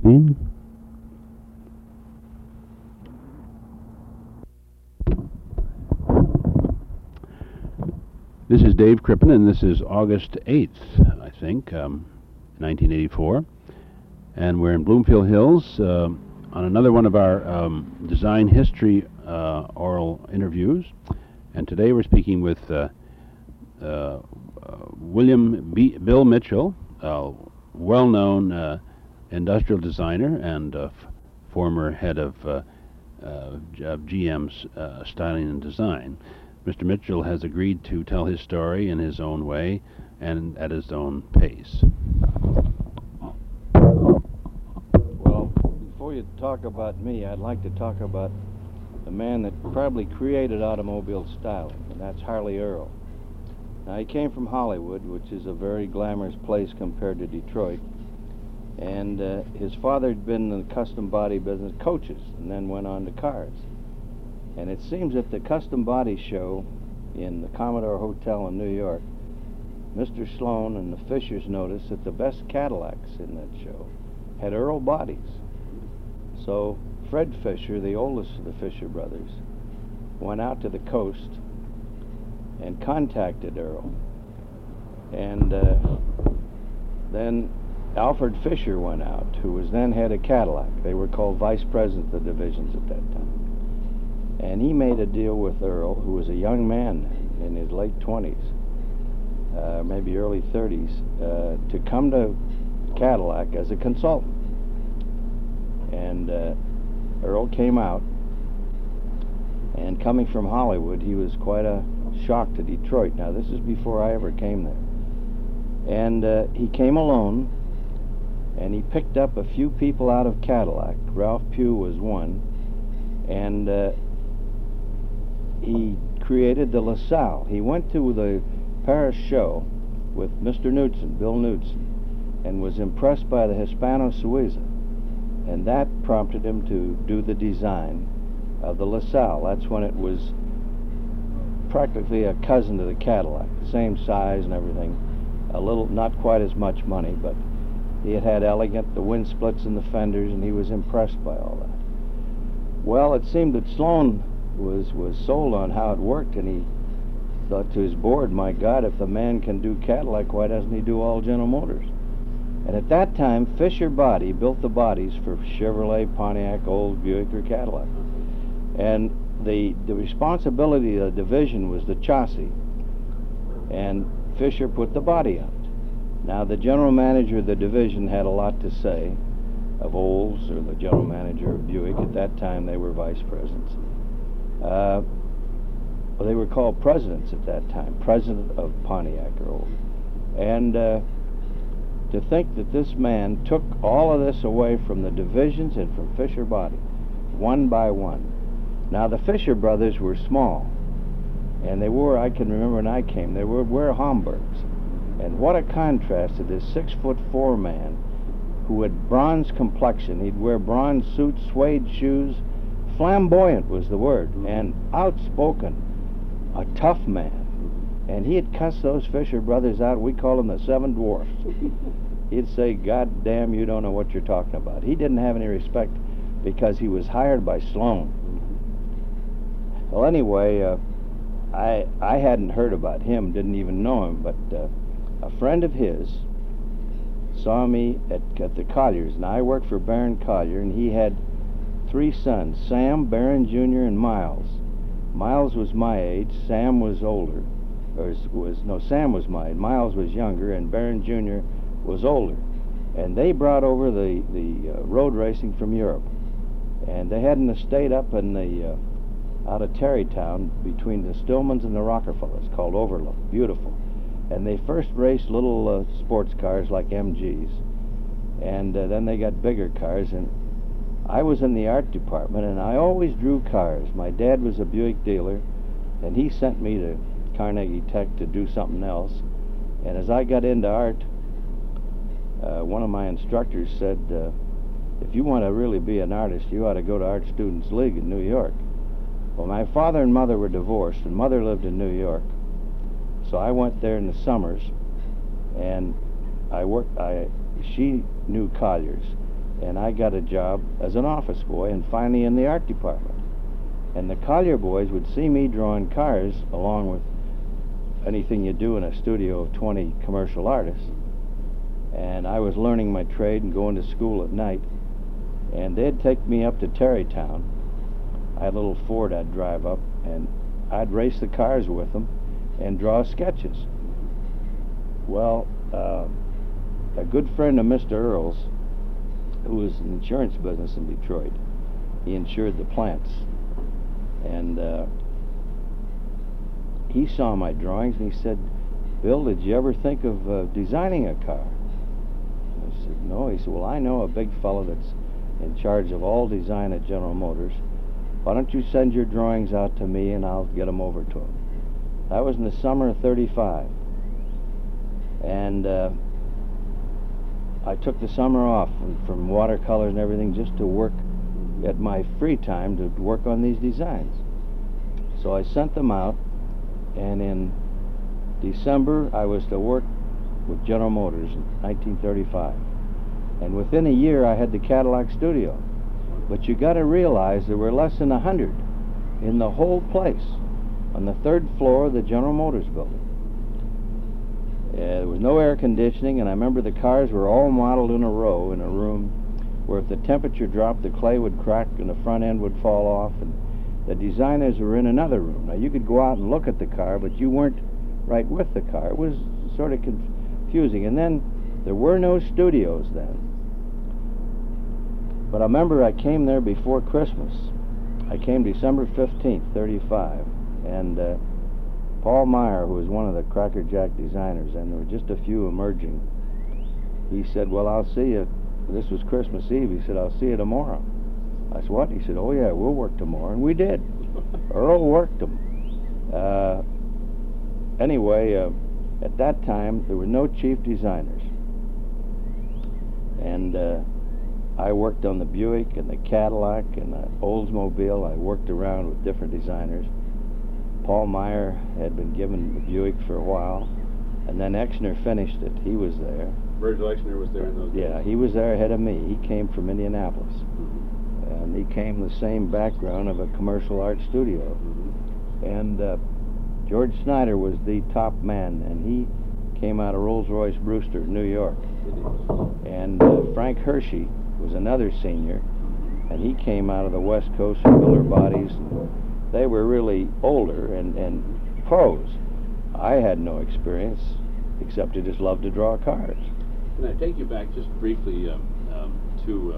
16. This is Dave Crippen, and this is August 8th, I think, 1984. And we're in Bloomfield Hills on another one of our design history oral interviews. And today we're speaking with Bill Mitchell, a well-known industrial designer and former head of GM's styling and design. Mr. Mitchell has agreed to tell his story in his own way and at his own pace. Well, before you talk about me, I'd like to talk about the man that probably created automobile styling, and that's Harley Earl. Now, he came from Hollywood, which is a very glamorous place compared to Detroit, and his father had been in the custom body business, coaches, and then went on to cars. And it seems at the custom body show in the Commodore Hotel in New York, Mr. Sloan and the Fishers noticed that the best Cadillacs in that show had Earl bodies. So Fred Fisher, the oldest of the Fisher brothers, went out to the coast and contacted Earl. And then Alfred Fisher went out, who was then head of Cadillac. They were called vice presidents of the divisions at that time. And he made a deal with Earl, who was a young man in his late 20s, maybe early 30s, to come to Cadillac as a consultant. And Earl came out, and coming from Hollywood, he was quite a shock to Detroit. Now, this is before I ever came there. And he came alone, and he picked up a few people out of Cadillac. Ralph Pugh was one, and he created the LaSalle. He went to the Paris show with Mr. Knudsen, Bill Knudsen, and was impressed by the Hispano Suiza, and that prompted him to do the design of the LaSalle. That's when it was practically a cousin to the Cadillac, the same size and everything, a little, not quite as much money, but he had elegant, the wind splits in the fenders, and he was impressed by all that. Well, it seemed that Sloan was sold on how it worked, and he thought to his board, my God, if the man can do Cadillac, why doesn't he do all General Motors? And at that time, Fisher Body built the bodies for Chevrolet, Pontiac, Olds, Buick, or Cadillac. And the responsibility of the division was the chassis, and Fisher put the body on it. Now, the general manager of the division had a lot to say of Olds, or the general manager of Buick. At that time, they were vice presidents. Well, they were called presidents at that time, president of Pontiac or Olds. And to think that this man took all of this away from the divisions and from Fisher Body, one by one. Now, the Fisher brothers were small, and they wore, I can remember when I came, they would wear Homburgs. And what a contrast to this 6'4" man who had bronze complexion. He'd wear bronze suits, suede shoes. Flamboyant was the word, and outspoken, a tough man. And he had cussed those Fisher brothers out. We call them the Seven Dwarfs. He'd say, God damn, you don't know what you're talking about. He didn't have any respect because he was hired by Sloan. Well, anyway, I hadn't heard about him, didn't even know him, but a friend of his saw me at the Colliers. Now, I worked for Baron Collier, and he had 3 sons, Sam, Baron Jr., and Miles. Miles was my age, Sam was older, Sam was mine, Miles was younger, and Baron Jr. was older. And they brought over the road racing from Europe. And they had an estate up in the, out of Tarrytown, between the Stillmans and the Rockefellers, called Overlook, beautiful. And they first raced little sports cars like MGs, and then they got bigger cars, and I was in the art department, and I always drew cars. My dad was a Buick dealer, and he sent me to Carnegie Tech to do something else. And as I got into art, one of my instructors said, if you want to really be an artist, you ought to go to Art Students League in New York. Well, my father and mother were divorced, and mother lived in New York. So I went there in the summers, and she knew Colliers, and I got a job as an office boy and finally in the art department. And the Collier boys would see me drawing cars along with anything you do in a studio of 20 commercial artists. And I was learning my trade and going to school at night. And they'd take me up to Terrytown. I had a little Ford I'd drive up, and I'd race the cars with them and draw sketches. Well, a good friend of Mr. Earl's, who was in the insurance business in Detroit, he insured the plants. And he saw my drawings and he said, "Bill, did you ever think of designing a car?" And I said, "No." He said, "Well, I know a big fellow that's in charge of all design at General Motors. Why don't you send your drawings out to me and I'll get them over to him." That was in the summer of '35. And I took the summer off from watercolors and everything just to work at my free time to work on these designs. So I sent them out, and in December I was to work with General Motors in 1935. And within a year I had the Cadillac studio. But you got to realize there were less than 100 in the whole place on the 3rd floor of the General Motors building. There was no air conditioning, and I remember the cars were all modeled in a row in a room where if the temperature dropped, the clay would crack and the front end would fall off, and the designers were in another room. Now, you could go out and look at the car, but you weren't right with the car. It was sort of confusing. And then there were no studios then. But I remember I came there before Christmas. I came December 15th, '35, and Paul Meyer, who was one of the Cracker Jack designers, and there were just a few emerging, he said, "Well, I'll see you." This was Christmas Eve. He said, "I'll see you tomorrow." I said, "What?" He said, "Oh, yeah, we'll work tomorrow." And we did. Earl worked them. Anyway, at that time, there were no chief designers. And I worked on the Buick and the Cadillac and the Oldsmobile. I worked around with different designers. Paul Meyer had been given the Buick for a while, and then Exner finished it. He was there. Virgil Exner was there in those days? Yeah, he was there ahead of me. He came from Indianapolis. Mm-hmm. And he came the same background of a commercial art studio. Mm-hmm. And George Snyder was the top man, and he came out of Rolls-Royce Brewster, New York. And Frank Hershey was another senior, and he came out of the West Coast from Miller Bodies. They were really older and pros. I had no experience, except I just loved to draw cars. Can I take you back just briefly to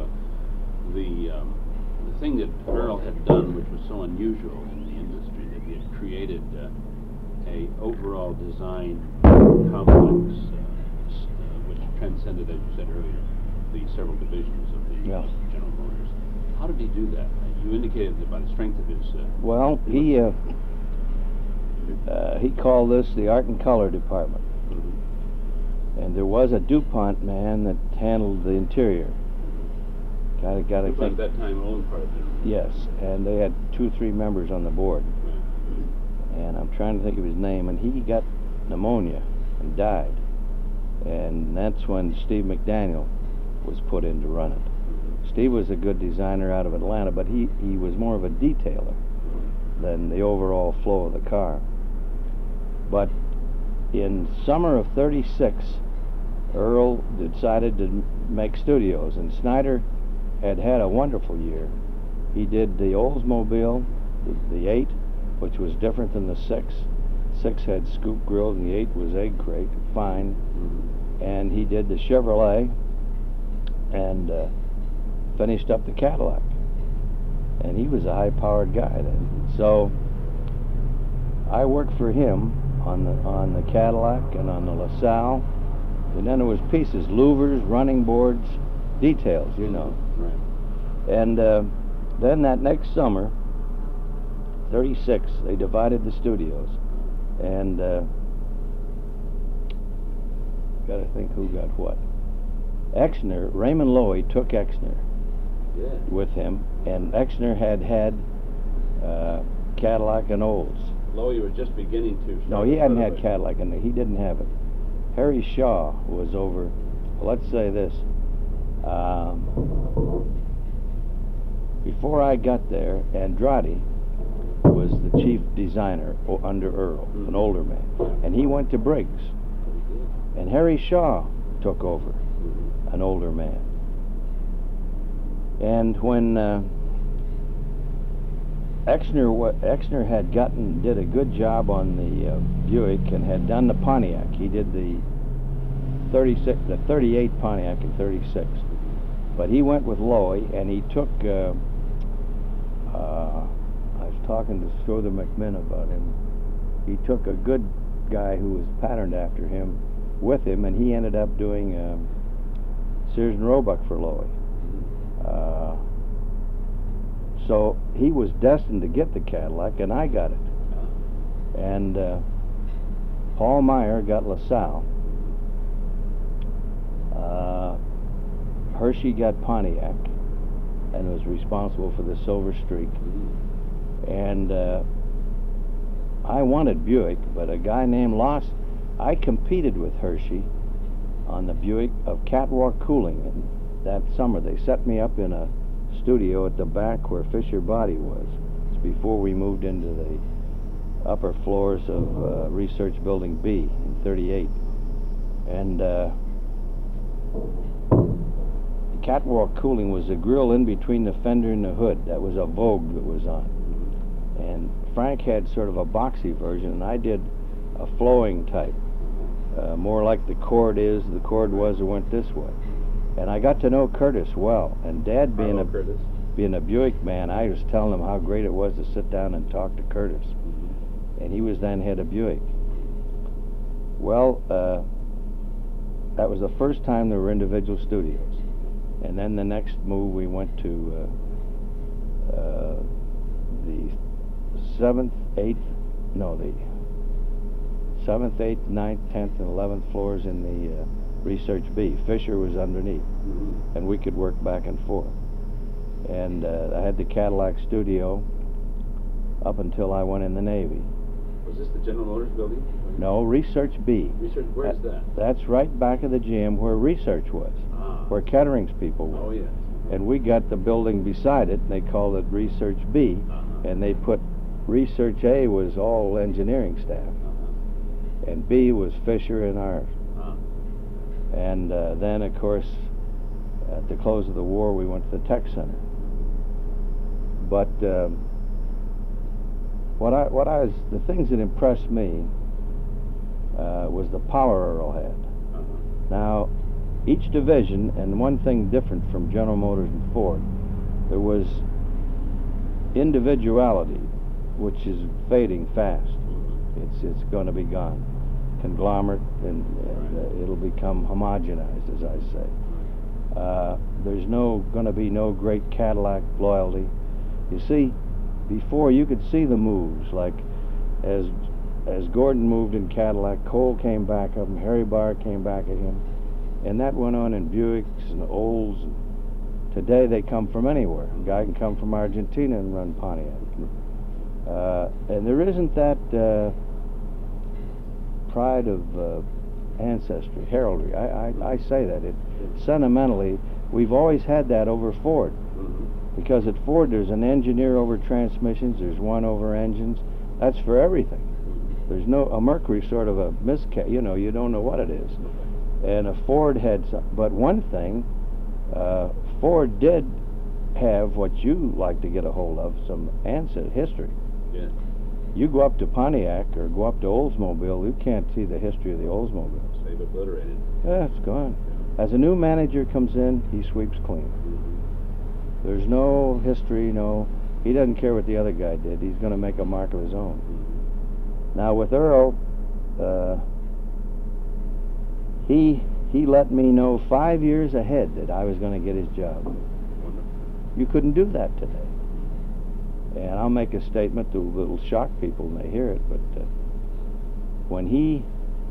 the thing that Earl had done, which was so unusual in the industry, that he had created a overall design complex which transcended, as you said earlier, the several divisions of the General Motors. How did he do that? You indicated that by the strength of his... well, he called this the Art and Color Department. Mm-hmm. And there was a DuPont man that handled the interior. Gotta DuPont think. At that time owned part of it. Yes, and they had 2 or 3 members on the board. Right. And I'm trying to think of his name, and he got pneumonia and died. And that's when Steve McDaniel was put in to run it. Steve was a good designer out of Atlanta, but he was more of a detailer than the overall flow of the car. But in summer of '36, Earl decided to make studios, and Snyder had a wonderful year. He did the Oldsmobile, the 8, which was different than the 6. 6 had scoop grills, and the 8 was egg crate, fine. And he did the Chevrolet, and finished up the Cadillac. And he was a high-powered guy then. So I worked for him on the Cadillac and on the LaSalle. And then there was pieces, louvers, running boards, details, you know. Right. And then that next summer, '36, they divided the studios. And gotta think who got what. Exner, Raymond Loewy took Exner with him, and Exner had Cadillac and Olds. Loewy was just beginning to... No, he hadn't had Cadillac, and he didn't have it. Harry Shaw was over, let's say this, Before I got there, Andrade was the chief designer under Earl, an older man, and he went to Briggs. And Harry Shaw took over, an older man. And when Exner had did a good job on the Buick and had done the Pontiac. He did the 38 Pontiac in 36. But he went with Lowy, and he took, I was talking to Strother McMinn about him. He took a good guy who was patterned after him with him, and he ended up doing Sears and Roebuck for Lowy. So he was destined to get the Cadillac, and I got it. And Paul Meyer got LaSalle. Hershey got Pontiac and was responsible for the Silver Streak. And I wanted Buick, but a guy named Lawson, I competed with Hershey on the Buick of Catwalk Cooling. And that summer they set me up in a studio at the back where Fisher Body was. It's before we moved into the upper floors of Research Building B in 38. And the Catwalk Cooling was a grill in between the fender and the hood. That was a Vogue that was on. And Frank had sort of a boxy version, and I did a flowing type, more like the Cord was, or went this way. And I got to know Curtis well, and Dad being a Buick man, I was telling him how great it was to sit down and talk to Curtis. And he was then head of Buick. Well, that was the first time there were individual studios. And then the next move, we went to the 7th, 8th, 9th, 10th, and 11th floors in the Research B. Fisher was underneath, and we could work back and forth. And I had the Cadillac studio up until I went in the Navy. Was this the General Motors building? No, Research B. Research, where's that? That's right back of the GM where Research was, where Kettering's people were. Oh, yes. And we got the building beside it, and they called it Research B, and they put Research A was all engineering staff, and B was Fisher and ours. And then, of course, at the close of the war, we went to the Tech Center. But the things that impressed me was the power Earl had. Now, each division, and one thing different from General Motors and Ford, there was individuality, which is fading fast. It's going to be gone. Conglomerate, and it'll become homogenized, as I say. There's going to be no great Cadillac loyalty. You see, before you could see the moves, like as Gordon moved in Cadillac, Cole came back of him, Harry Barr came back at him, and that went on in Buicks and Olds. Today they come from anywhere. A guy can come from Argentina and run Pontiac. And there isn't that pride of ancestry, heraldry. I say that. Sentimentally, we've always had that over Ford. Because at Ford there's an engineer over transmissions, there's one over engines. That's for everything. There's a Mercury sort of a you don't know what it is. And a Ford had but one thing, Ford did have what you like to get a hold of, some history. Yeah. You go up to Pontiac or go up to Oldsmobile, you can't see the history of the Oldsmobiles. They've obliterated. Yeah, it's gone. Yeah. As a new manager comes in, he sweeps clean. There's no history, he doesn't care what the other guy did. He's going to make a mark of his own. Now with Earl, he let me know 5 years ahead that I was going to get his job. You couldn't do that today. And I'll make a statement that will shock people when they hear it, but when he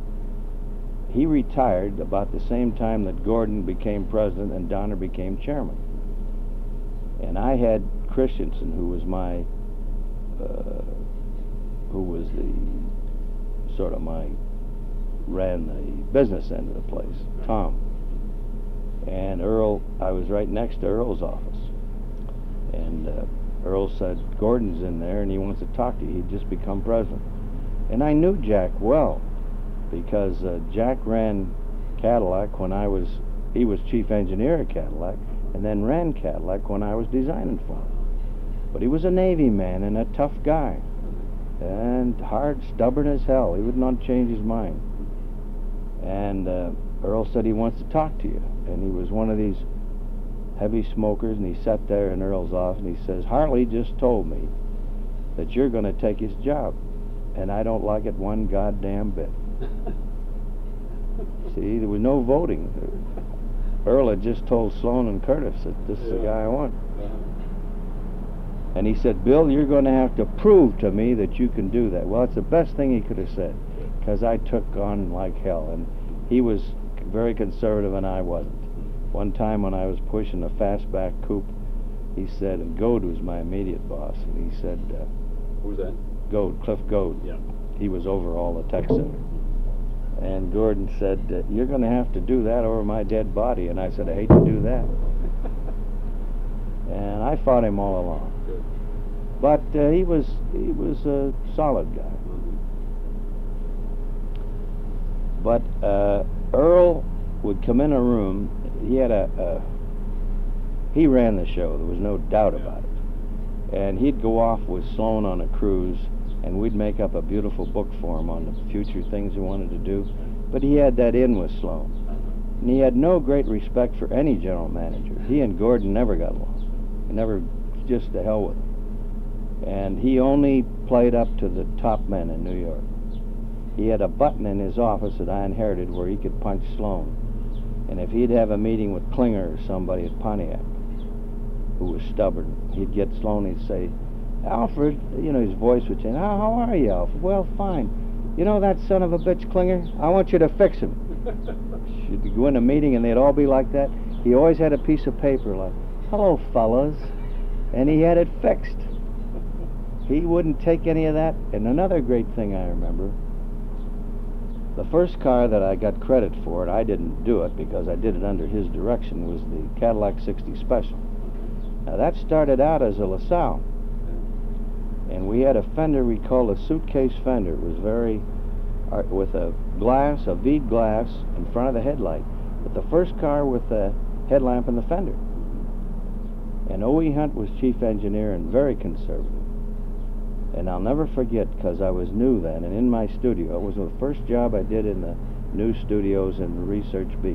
retired about the same time that Gordon became president and Donner became chairman. And I had Christensen, who was ran the business end of the place, Tom. And Earl, I was right next to Earl's office. And Earl said, Gordon's in there and he wants to talk to you. He'd just become president. And I knew Jack well because Jack ran Cadillac when he was chief engineer at Cadillac, and then ran Cadillac when I was designing for him. But he was a Navy man and a tough guy, and hard, stubborn as hell. He would not change his mind. And Earl said he wants to talk to you. And he was one of these heavy smokers, and he sat there in Earl's office, and he says, Hartley just told me that you're going to take his job, and I don't like it one goddamn bit. See, there was no voting. Earl had just told Sloan and Curtis that this is the guy I want. And he said, Bill, you're going to have to prove to me that you can do that. Well, it's the best thing he could have said, because I took on like hell, and he was very conservative and I wasn't. One time when I was pushing a fastback coupe, he said, and Goad was my immediate boss, and he said... Who was that? Goad, Cliff Goad. Yeah. He was over all the tech center. And Gordon said, you're going to have to do that over my dead body. And I said, I hate to do that. And I fought him all along. Good. But he was a solid guy. But Earl would come in a room. He ran the show. There was no doubt about it. And he'd go off with Sloan on a cruise, and we'd make up a beautiful book for him on the future things he wanted to do. But he had that in with Sloan. And he had no great respect for any general manager. He and Gordon never got along. He never, just to hell with him. And he only played up to the top men in New York. He had a button in his office that I inherited where he could punch Sloan. And if he'd have a meeting with Klinger or somebody at Pontiac, who was stubborn, he'd get Sloan, he'd say, Alfred, you know, his voice would change, how are you, Alfred? Well, fine. You know that son of a bitch Klinger? I want you to fix him. She'd go in a meeting and they'd all be like that. He always had a piece of paper like, hello, fellas. And he had it fixed. He wouldn't take any of that. And another great thing I remember, the first car that I got credit for, and I didn't do it because I did it under his direction, was the Cadillac 60 Special. Now that started out as a LaSalle. And we had a fender we called a suitcase fender. It was very, with a glass, a bead glass in front of the headlight. But the first car with the headlamp in the fender. And O.E. Hunt was chief engineer and very conservative. And I'll never forget, because I was new then, and in my studio, it was the first job I did in the new studios in Research B.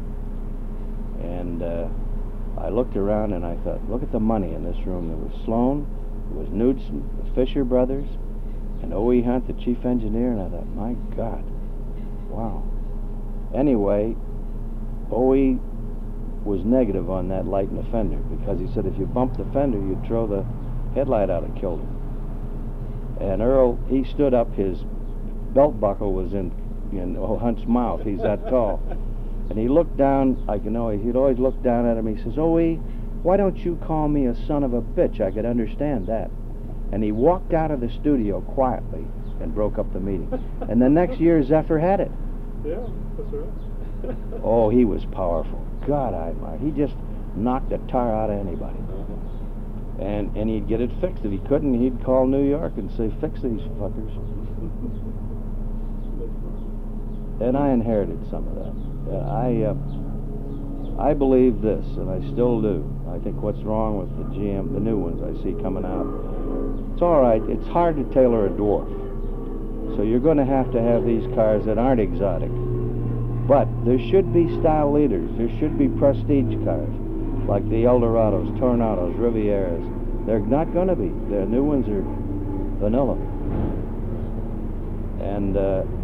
And I looked around and I thought, look at the money in this room. There was Sloan, there was Knudsen, the Fisher brothers, and O.E. Hunt, the chief engineer, and I thought, my God, wow. Anyway, O.E. was negative on that light in the fender, because he said if you bumped the fender, you'd throw the headlight out and kill him. And Earl, he stood up, his belt buckle was in Hunt's mouth, he's that tall. And he looked down, he'd always look down at him, he says, O.E., why don't you call me a son of a bitch? I could understand that. And he walked out of the studio quietly and broke up the meeting. And the next year, Zephyr had it. Yeah, that's right. Oh, he was powerful. God, he just knocked the tar out of anybody. And he'd get it fixed. If he couldn't, he'd call New York and say, fix these fuckers. And I inherited some of that. I believe this, and I still do. I think what's wrong with the GM, the new ones I see coming out, it's all right. It's hard to tailor a dwarf. So you're going to have these cars that aren't exotic. But there should be style leaders. There should be prestige cars, like the Eldorados, Tornados, Rivieras. They're not going to be. The new ones are vanilla. And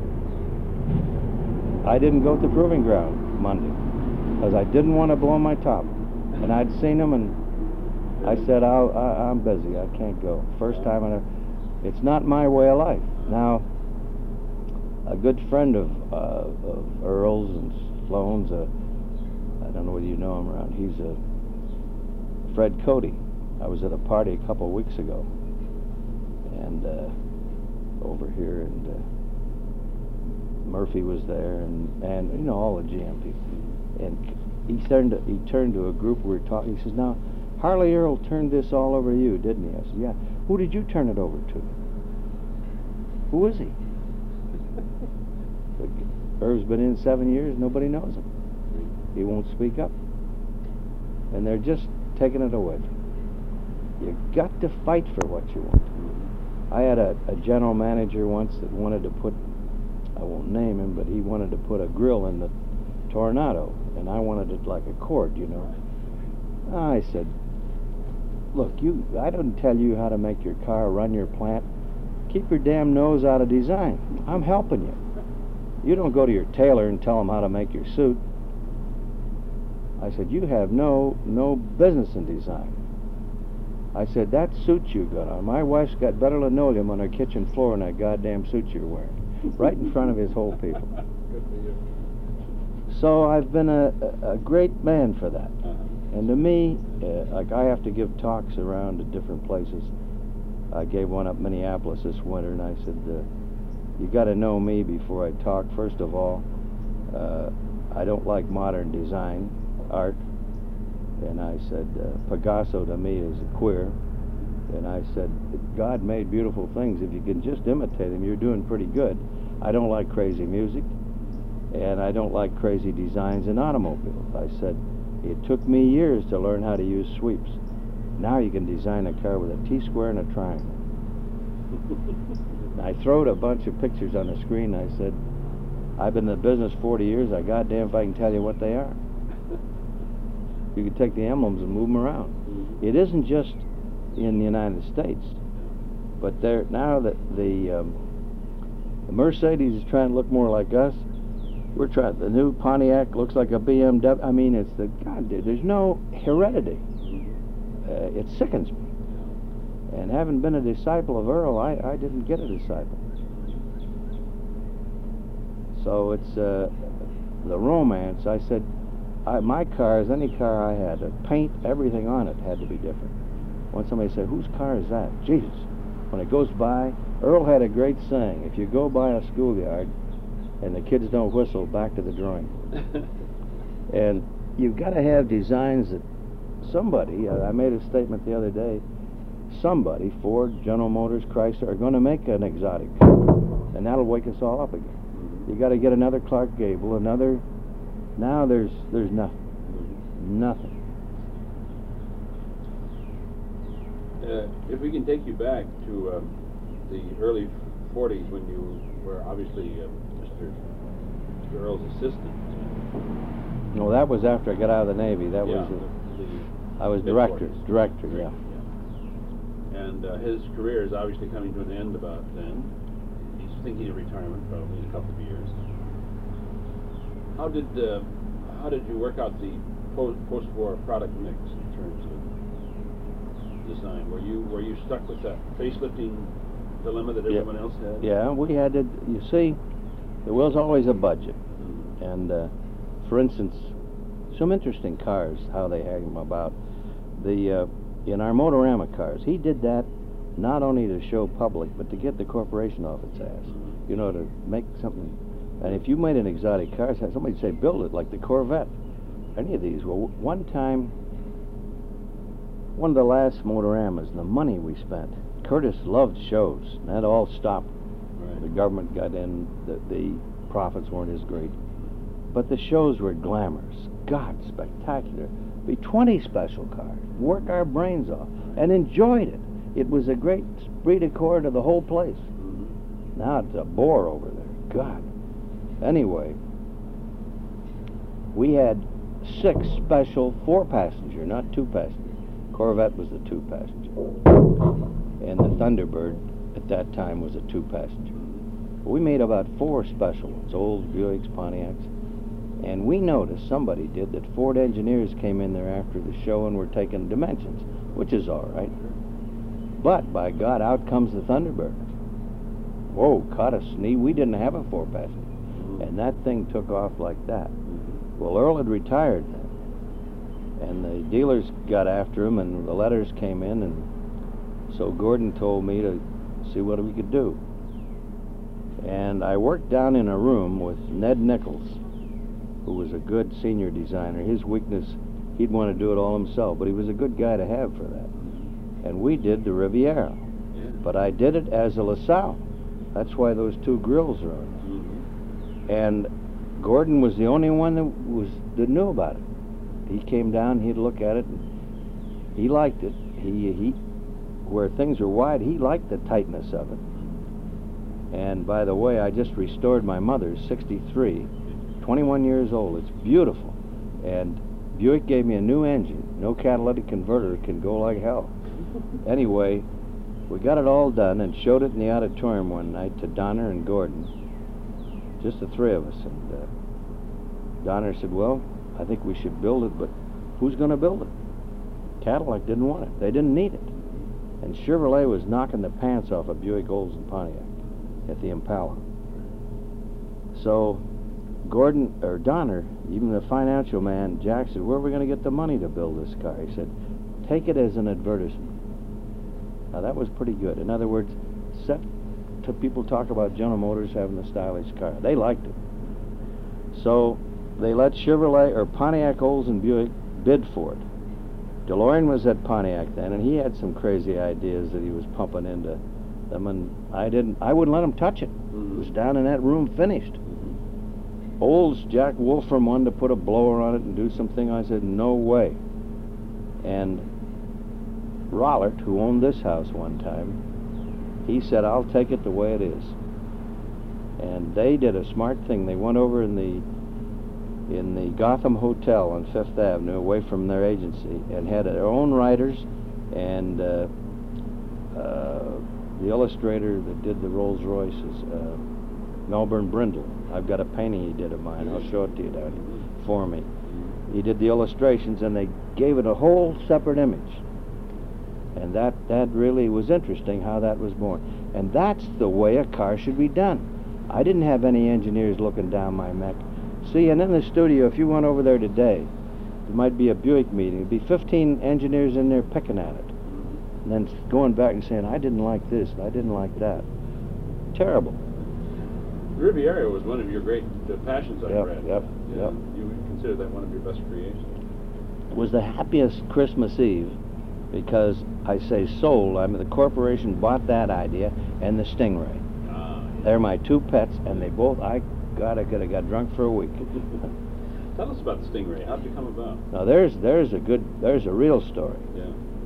I didn't go to the Proving Ground Monday, because I didn't want to blow my top. And I'd seen them, and I said, I'm busy, I can't go. First time, it's not my way of life. Now, a good friend of Earl's and Sloan's, I don't know whether you know him around, he's Fred Cody. I was at a party a couple of weeks ago, and over here, and Murphy was there, and you know, all the GM people. And he turned to a group we were talking. He says, now, Harley Earl turned this all over to you, didn't he? I said, yeah. Who did you turn it over to? Who is he? Irv's been in 7 years, nobody knows him. He won't speak up. And they're just taking it away. You got to fight for what you want. I had a general manager once that wanted to put, I won't name him, but he wanted to put a grill in the Tornado, and I wanted it like a Accord, you know. I said, look, I don't tell you how to make your car, run your plant. Keep your damn nose out of design. I'm helping you. You don't go to your tailor and tell him how to make your suit. I said, you have no business in design. I said, that suit you got on, my wife's got better linoleum on her kitchen floor than that goddamn suit you're wearing. Right in front of his whole people. Good for you. So I've been a great man for that. And to me, like I have to give talks around to different places. I gave one up Minneapolis this winter, and I said, you got to know me before I talk. First of all, I don't like modern design, art. And I said, Picasso to me is a queer. And I said, God made beautiful things. If you can just imitate him, you're doing pretty good. I don't like crazy music, and I don't like crazy designs in automobiles. I said, it took me years to learn how to use sweeps. Now you can design a car with a T-square and a triangle. I throwed a bunch of pictures on the screen. I said, I've been in the business 40 years. I goddamn if I can tell you what they are. You can take the emblems and move them around. It isn't just in the United States, but now that the Mercedes is trying to look more like us. We're trying. The new Pontiac looks like a BMW. I mean, it's the God. There's no heredity. It sickens me. And having been a disciple of Earl, I didn't get a disciple. So it's the romance. I said, my cars, any car I had, the paint, everything on it had to be different. When somebody said, whose car is that? Jesus. When it goes by, Earl had a great saying, if you go by a schoolyard and the kids don't whistle, back to the drawing board. And you've got to have designs that somebody, I made a statement the other day, somebody, Ford, General Motors, Chrysler, are going to make an exotic car, and that'll wake us all up again. You got to get another Clark Gable, another. Now there's nothing, nothing. If we can take you back to the early 40s when you were obviously Mr. Earl's assistant. No, that was after I got out of the Navy. That was. I was director. Director, yeah. And his career is obviously coming to an end about then. He's thinking of retirement probably in a couple of years. How did you work out the post-war product mix in terms of design? Were you stuck with that facelifting dilemma that everyone else had? Yeah, we had to. You see, there was always a budget, and for instance, some interesting cars, how they had them about. In our Motorama cars, he did that not only to show public, but to get the corporation off its ass. You know, to make something. And if you made an exotic car, somebody'd say, build it like the Corvette. Any of these. Well, one time, one of the last Motoramas, and the money we spent, Curtis loved shows, and that all stopped. Right. The government got in, the profits weren't as great. But the shows were glamorous. God, spectacular. Be 20 special cars, work our brains off, and enjoyed it. It was a great esprit de corps to the whole place. Now it's a bore over there. God. Anyway, we had 6 special 4-passenger, not 2-passenger. Corvette was the 2-passenger. And the Thunderbird at that time was a 2-passenger. We made about 4 special ones, old Buicks, Pontiacs. And we noticed, somebody did, that Ford engineers came in there after the show and were taking dimensions, which is all right. But, by God, out comes the Thunderbird. Whoa, caught us. We didn't have a 4-passenger. And that thing took off like that. Well, Earl had retired then. And the dealers got after him, and the letters came in, and so Gordon told me to see what we could do. And I worked down in a room with Ned Nichols, who was a good senior designer. His weakness, he'd want to do it all himself, but he was a good guy to have for that. And we did the Riviera. Yeah. But I did it as a LaSalle. That's why those two grills are on Mm-hmm. it. And Gordon was the only one that knew about it. He came down, he'd look at it, and he liked it. He where things are wide, he liked the tightness of it. And by the way, I just restored my mother's, 63, 21 years old. It's beautiful. And Buick gave me a new engine. No catalytic converter, it can go like hell. Anyway, we got it all done and showed it in the auditorium one night to Donner and Gordon, just the three of us. And Donner said, well, I think we should build it, but who's going to build it? Cadillac didn't want it. They didn't need it. And Chevrolet was knocking the pants off of Buick, Olds, and Pontiac at the Impala. So Gordon, or Donner, even the financial man, Jack said, where are we going to get the money to build this car? He said, take it as an advertisement. Now that was pretty good. In other words, set to people talk about General Motors having a stylish car. They liked it. So they let Chevrolet or Pontiac, Olds, and Buick bid for it. DeLorean was at Pontiac then, and he had some crazy ideas that he was pumping into them, and I wouldn't let him touch it. Mm-hmm. It was down in that room finished. Olds, Jack Wolfram wanted to put a blower on it and do something. I said, no way. And Rollert, who owned this house one time, he said, I'll take it the way it is. And they did a smart thing. They went over in the Gotham Hotel on Fifth Avenue, away from their agency, and had their own writers, and the illustrator that did the Rolls Royce is Melbourne Brindle. I've got a painting he did of mine. I'll show it to you down here for me. He did the illustrations, and they gave it a whole separate image. And that really was interesting how that was born. And that's the way a car should be done. I didn't have any engineers looking down my neck. See, and in the studio, if you went over there today, there might be a Buick meeting. There'd be 15 engineers in there picking at it. And then going back and saying, I didn't like this, and I didn't like that. Terrible. Riviera was one of your great passions, I read. Yep. You would consider that one of your best creations. It was the happiest Christmas Eve because I say sold. I mean, the corporation bought that idea and the Stingray. They're my two pets, and they both, I could have got drunk for a week. Tell us about the Stingray. How'd you come about? Now there's a real story. Yeah.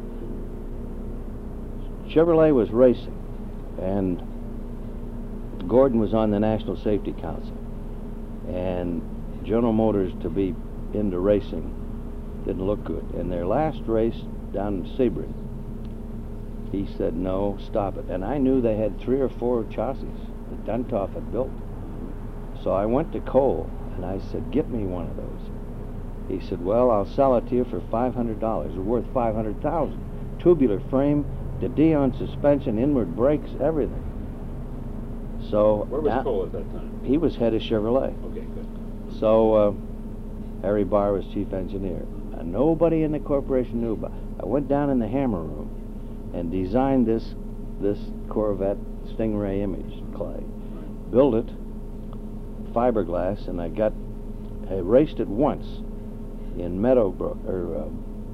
Chevrolet was racing, and Gordon was on the National Safety Council, and General Motors, to be into racing, didn't look good. In their last race down in Sebring, he said, no, stop it. And I knew they had 3 or 4 chassis that Duntov had built. So I went to Cole, and I said, get me one of those. He said, well, I'll sell it to you for $500. It's worth $500,000. Tubular frame, the Dion suspension, inward brakes, everything. So where was Cole at that time? He was head of Chevrolet. Okay, good. So Harry Barr was chief engineer. And nobody in the corporation knew about it. I went down in the hammer room and designed this Corvette Stingray image, clay. Built it, fiberglass, and I raced it once in Meadowbrook, or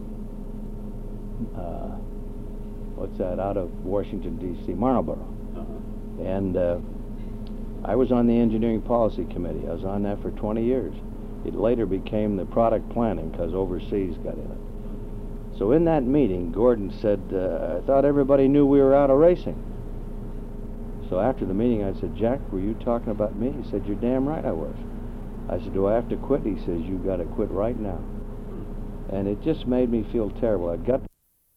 what's that, out of Washington, D.C., Marlboro. Uh-huh. And I was on the engineering policy committee. I was on that for 20 years. It later became the product planning because overseas got in it. So in that meeting, Gordon said, I thought everybody knew we were out of racing. So after the meeting, I said, Jack, were you talking about me? He said, you're damn right I was. I said, do I have to quit? He says, you got to quit right now. And it just made me feel terrible. I got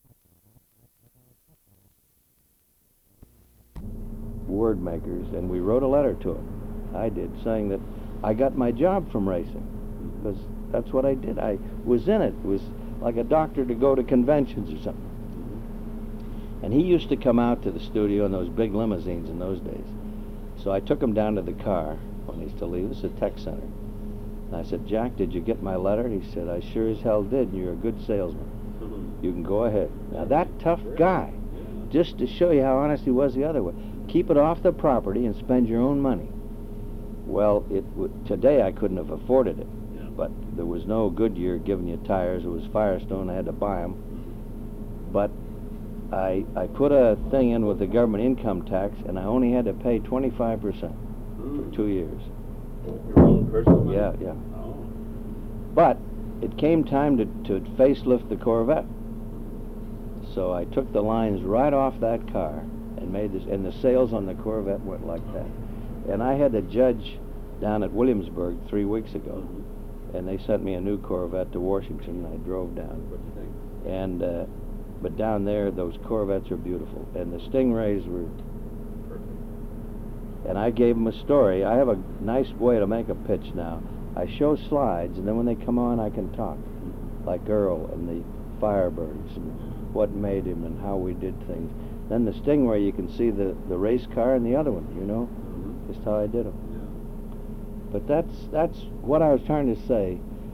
word makers, and we wrote a letter to him. I did, saying that I got my job from racing, because that's what I did. I was in it. It was like a doctor to go to conventions or something. And he used to come out to the studio in those big limousines in those days. So I took him down to the car when he used to leave. This is a tech center. And I said, Jack, did you get my letter? He said, I sure as hell did, and you're a good salesman. You can go ahead. Now that tough guy, just to show you how honest he was the other way. Keep it off the property and spend your own money. Well, today I couldn't have afforded it. but there was no Goodyear giving you tires. It was Firestone. I had to buy them. But I put a thing in with the government income tax, and I only had to pay 25% for 2 years. Your own personal money? Yeah, yeah. Oh. But it came time to facelift the Corvette. So I took the lines right off that car and made this, and the sales on the Corvette went like that. And I had a judge down at Williamsburg 3 weeks ago, and they sent me a new Corvette to Washington, and I drove down. What do you think? And but down there, those Corvettes are beautiful, and the Stingrays were. Perfect. And I gave them a story. I have a nice way to make a pitch now. I show slides, and then when they come on, I can talk, like Earl and the Firebirds, and what made him, and how we did things. Then the Stingray, you can see the race car and the other one, you know? Mm-hmm. Just how I did them. Yeah. But that's what I was trying to say.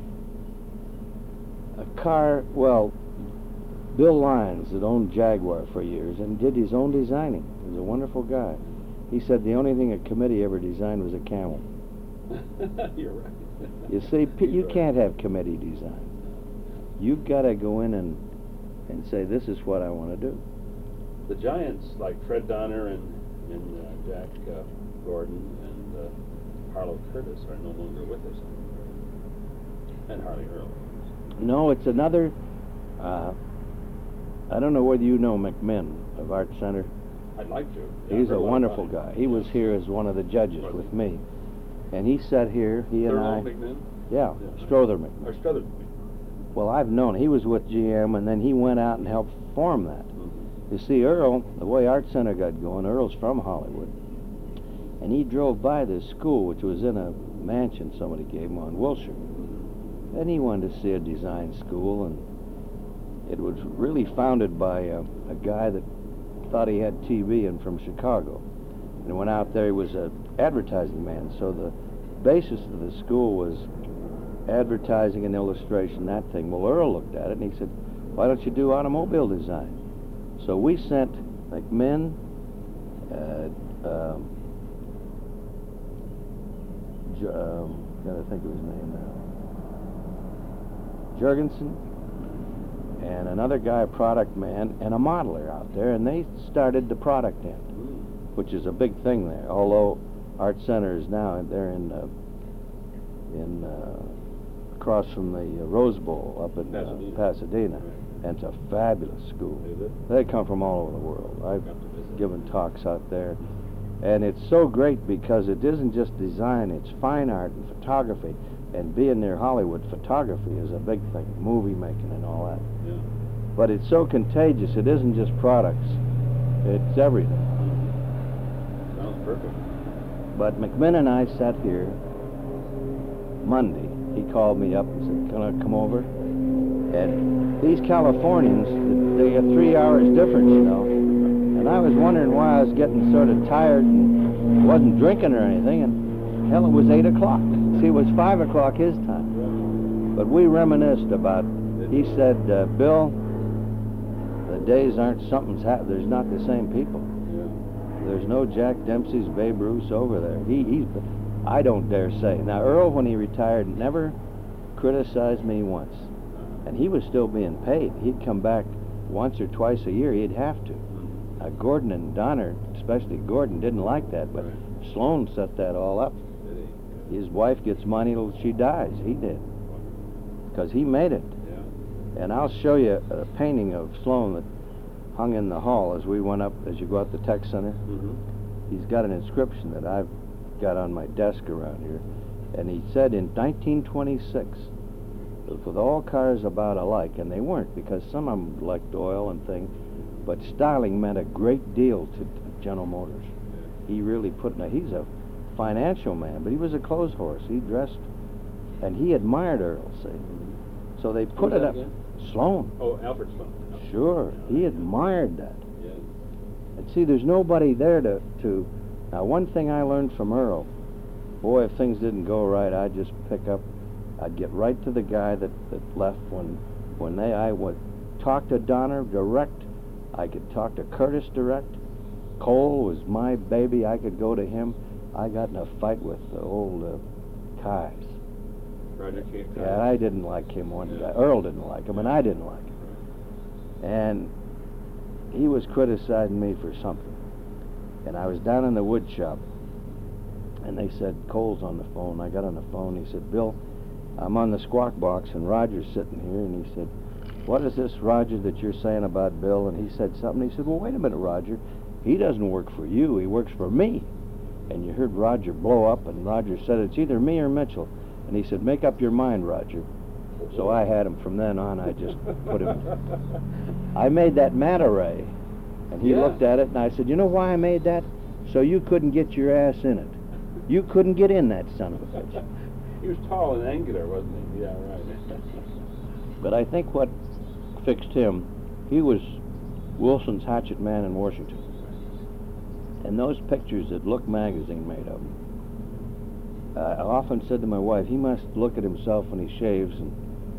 A car, well, Bill Lyons, that owned Jaguar for years and did his own designing. He was a wonderful guy. He said the only thing a committee ever designed was a camel. You're right. You see, you Right. can't have committee design. You've got to go in and say, this is what I want to do. The giants like Fred Donner and Jack Gordon and Harlow Curtis are no longer with us. And Harley Earl. No, it's another, I don't know whether you know McMinn of Art Center. I'd like to. Yeah, He's I've heard a lot wonderful about guy. him. He was here as one of the judges Was he? with me. And he sat here, he and I. Thurlow McMinn? Yeah, Yeah. Strother Or McMinn. Strother. Well, I've known, he was with GM, and then he went out and helped form that. Mm-hmm. You see, Earl, the way Art Center got going, Earl's from Hollywood. And he drove by this school, which was in a mansion somebody gave him on Wilshire. Then he wanted to see a design school, and it was really founded by a guy that thought he had TV and from Chicago. And went out there, he was an advertising man, so the basis of the school was advertising and illustration, that thing. Well, Earl looked at it and he said, why don't you do automobile design? So we sent McMinn, gotta think of his name now, Jurgensen, and another guy, a product man, and a modeler out there, and they started the product end, which is a big thing there. Although Art Center is now, they're in across from the Rose Bowl up in Pasadena. Right. And it's a fabulous school. Is it? They come from all over the world. I've Got to visit. given talks out there. And it's so great because it isn't just design, it's fine art and photography. And being near Hollywood, photography is a big thing, movie making and all that. Yeah. But it's so contagious, it isn't just products, it's everything. Sounds perfect. But McMinn and I sat here Monday. He called me up and said, can I come over? And these Californians, they get 3 hours difference, you know. And I was wondering why I was getting sort of tired and wasn't drinking or anything. And hell, it was 8 o'clock. See, it was 5 o'clock his time. But we reminisced about, he said, Bill, the days aren't something's happened. There's not the same people. Yeah. There's no Jack Dempsey's Babe Ruth over there. I don't dare say. Now, Earl, when he retired, never criticized me once. And he was still being paid. He'd come back once or twice a year. He'd have to. Gordon and Donner, especially Gordon, didn't like that, but Right. Sloan set that all up. Did he? His wife gets money till she dies. He did. Because he made it. Yeah. And I'll show you a painting of Sloan that hung in the hall as we went up, as you go out the tech center. Mm-hmm. He's got an inscription that I've got on my desk around here. And he said in 1926, with all cars about alike, and they weren't, because some of them liked oil and things, but styling meant a great deal to General Motors. He really he's a financial man, but he was a clothes horse. He dressed, and he admired Earl, see. So they put Who's it that up. again? Sloan. Oh, Alfred Sloan. Sure, Yeah. he admired that. Yeah. And see, there's nobody there to. Now, one thing I learned from Earl, boy, if things didn't go right, I'd just pick up. I'd get right to the guy that left I would talk to Donner direct. I could talk to Curtis direct. Cole was my baby. I could go to him. I got in a fight with the old Kais. Roger King. Yeah, I didn't like him one guy. Earl didn't like him, and I didn't like him. And he was criticizing me for something. And I was down in the wood shop, and they said, Cole's on the phone. I got on the phone. He said, Bill, I'm on the squawk box, and Roger's sitting here. And he said, what is this, Roger, that you're saying about Bill? And he said something. He said, well, wait a minute, Roger. He doesn't work for you. He works for me. And you heard Roger blow up, and Roger said, it's either me or Mitchell. And he said, make up your mind, Roger. So I had him from then on. I just put him. I made that manta ray, and he looked at it, and I said, you know why I made that? So you couldn't get your ass in it. You couldn't get in that son of a bitch. He was tall and angular, wasn't he? Yeah, right. But I think what fixed him, he was Wilson's hatchet man in Washington. And those pictures that Look magazine made of him, I often said to my wife, he must look at himself when he shaves. And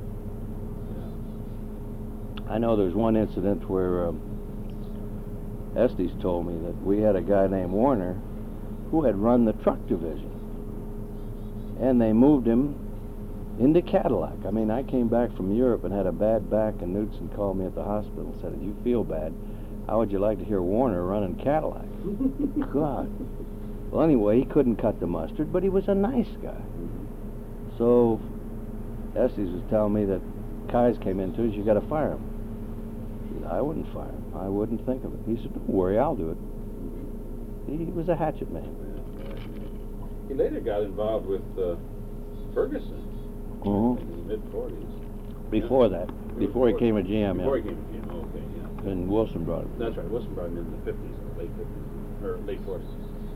I know there's one incident where Estes told me that we had a guy named Warner who had run the truck division. And they moved him into Cadillac. I mean, I came back from Europe and had a bad back, and Knudsen called me at the hospital and said, if you feel bad, how would you like to hear Warner running Cadillac? God. Well, anyway, he couldn't cut the mustard, but he was a nice guy. So Estes was telling me that Kais came into us, you got to fire him. He said, I wouldn't fire him. I wouldn't think of it. He said, don't worry, I'll do it. He was a hatchet man. He later got involved with Ferguson in the mid-40s. Before that, before he came a GM, Before he came a GM, okay, yeah. And Wilson brought him. That's right, Wilson brought him in the 50s, late 50s, or late 40s.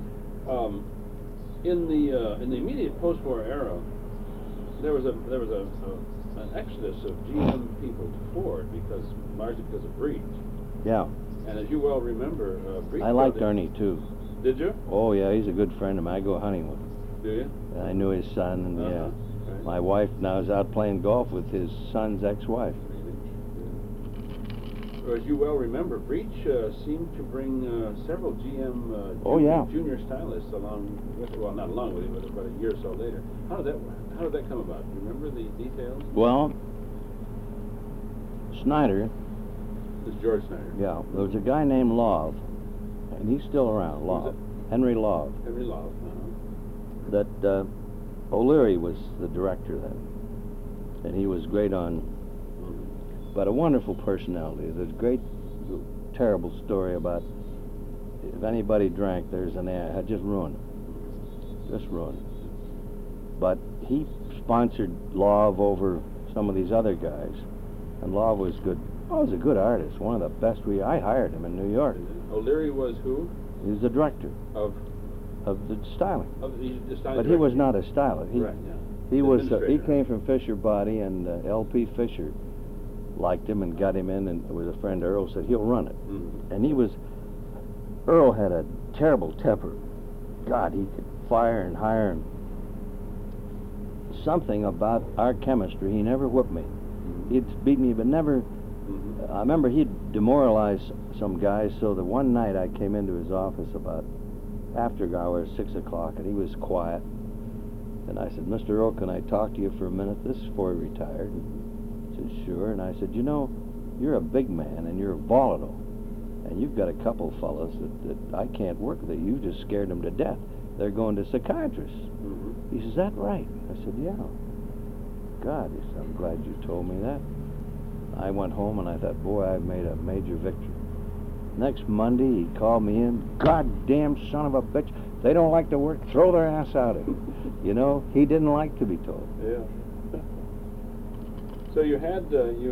In the immediate post-war era, there was an exodus of GM people to Ford largely because of Breach. Yeah. And as you well remember, Breach. I liked Ernie too. Did you? Oh yeah, he's a good friend of mine. I go hunting with him. Do you? And I knew his son, and yeah. Right. My wife now is out playing golf with his son's ex-wife. Well, as you well remember, Breach seemed to bring several GM junior stylists along with, well, not along with him, but about a year or so later. How did that come about? Do you remember the details? Well, Snyder. This is George Snyder. Yeah, there was a guy named Love, and he's still around. Love, Henry Love. Henry Love. That O'Leary was the director then, and he was great on. But a wonderful personality. There's a great, terrible story about if anybody drank, there's an ad. Just ruined it. Just ruined it. But he sponsored Love over some of these other guys, and Love was good. Oh, he was a good artist. One of the best. I hired him in New York. O'Leary was who? He was the director of the styling. Of the styling. But he was not a stylist. Right. Yeah. He was. He came from Fisher Body, and L.P. Fisher liked him and got him in, and it was a friend Earl said he'll run it. And Earl had a terrible temper. God, he could fire and hire him. Something about our chemistry, he never whipped me. He'd beat me, but never. I remember he'd demoralize some guys, so that one night I came into his office about after hours, 6 o'clock, and he was quiet. And I said, Mr. Earl, can I talk to you for a minute? This is before he retired. He said, sure. And I said, you know, you're a big man and you're volatile. And you've got a couple fellows that I can't work with. You just scared them to death. They're going to psychiatrists. He says, is that right? I said, yeah. God, he said, I'm glad you told me that. I went home and I thought, boy, I've made a major victory. Next Monday, he called me in. Goddamn son of a bitch. They don't like to work. Throw their ass out of here. You know, he didn't like to be told. Yeah. So you had